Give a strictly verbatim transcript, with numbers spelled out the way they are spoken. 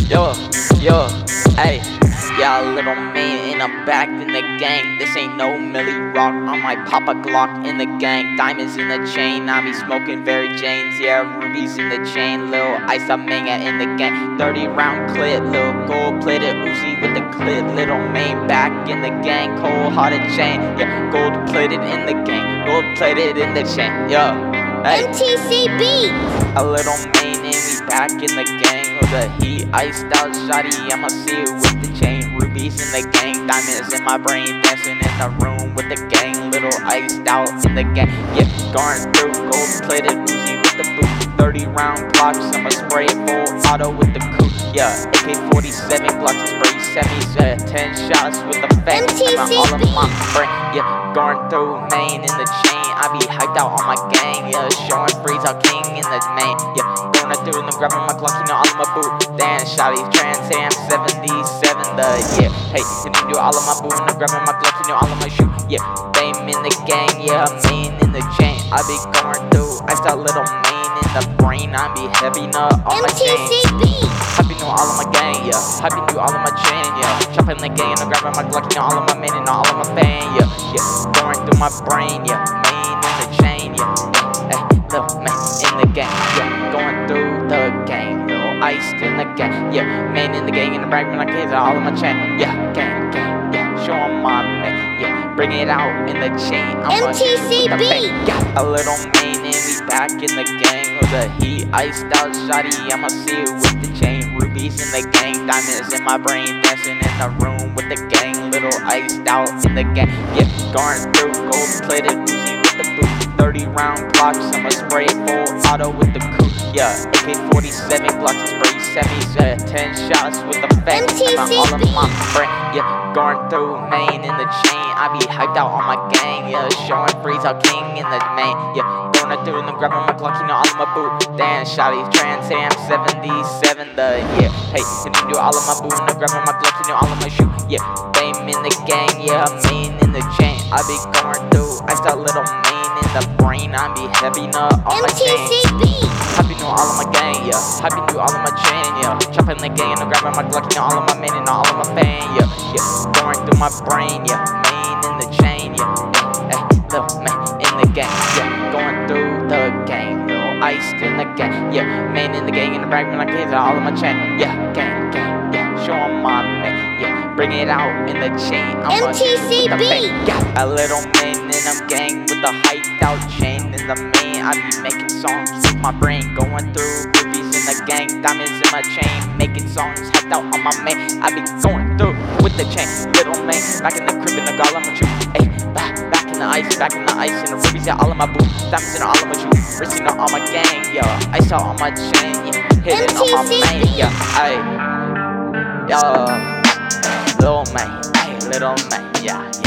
Yo, yo, hey, yeah, little man, and I'm back in the gang. This ain't no Millie Rock on my Papa Glock in the gang. Diamonds in the chain, I be smoking Very Janes. Yeah, rubies in the chain, little ice I'm manga in the gang. thirty round clip, little gold plated Uzi with the clip. Little man back in the gang, cold hearted chain. Yeah, gold plated in the gang, gold plated in the chain. Yo, hey. M T C B. A little man and we back in the gang with the heat, iced out shotty. I'ma see it with the chain, rubies in the gang, diamonds in my brain, dancing in the room with the gang. Little iced out in the gang, yeah, going through gold plated Uzi with the boot, thirty round blocks. I'ma spray it full auto with the coupe, yeah, A K forty-seven blocks, spray semis, uh, ten shots with the fang. All of my brain, yeah, going through main in the chain. I be hyped out on my gang, yeah, showing freeze out king in the main, yeah, going through and grabbing my Glock, you know all of my boot. Damn, shawty, Trans Am seventy-seven, the yeah, hey, and you do all of my boot, and I'm grabbing my Glock, you know all of my shoot, yeah, fame in the gang, yeah, main in the chain. I be going through, I start little main in the brain. I be heavy nut on my chain. M T C B. Happy know all of my gang, yeah. Happy knew all of my chain, yeah. Chopping the gang and I'm grabbing my Glock, you know all of my men and all of my fan, yeah, yeah. Going through my brain, yeah. Main in the chain, yeah. Hey, little man in the gang, yeah. Going through the gang, little iced in the gang, yeah. Man in the gang and the brag when I kids all of my chain, yeah. Gang, gang, yeah. Show 'em my man, yeah. Bring it out in the chain. I'm M T C B. Yeah, a little man and we back in the gang with the heat, iced out shotty. I'ma see it with the chain, rubies in the gang, diamonds in my brain, dancing in the room with the gang. Little iced out in the gang, yeah, going through gold plated Uzi with the boot, thirty round blocks. I'ma spray it full auto with the coupe, yeah, A K forty-seven blocks, spray semis, uh, ten shots with the fang. M T C B. All of my brain, yeah, going through main in the chain. I be hyped out on my gang, yeah, showing freeze out king in the main, yeah, going through and grabbing my Glock, you know all of my boot. Damn, shawty, Trans Am seventy-seven, the yeah, hey, and you do all of my boot, and I'm grabbing my Glock, you know all of my shoot, yeah, fame in the gang, yeah, main in the chain. I be going through, I start little main in the brain. I be heavy nut on my M T C chain. B. Happy know all of my gang, yeah. Happy knew all of my chain, yeah. Chopping the gang and I'm grabbing my Glock, you know all of my men and all of my fan, yeah, yeah. Going through my brain, yeah. Main in the chain, yeah. Hey, little man in the gang, yeah. Going through the gang, little iced in the gang, yeah. Main in the gang and the brag when I kids all of my chain, yeah. Gang, gang, yeah. Show 'em my man, yeah. Bring it out in the chain. I'm M T C B. Yeah, a little man and I'm gang with the hyped out chain in the main. I be making songs with my brain, going through rubies in the gang, diamonds in my chain, making songs hyped out on my man. I be going through with the chain, little man back in the crib in the golem with you. Hey, back, back in the ice, back in the ice, and the rubies yeah, all of my boots, diamonds in all of my shoes, wristing on my gang, yeah. Ice out on my chain, yeah, hitting on my man, yeah. Ay, yeah, little man, ay, little man, yeah.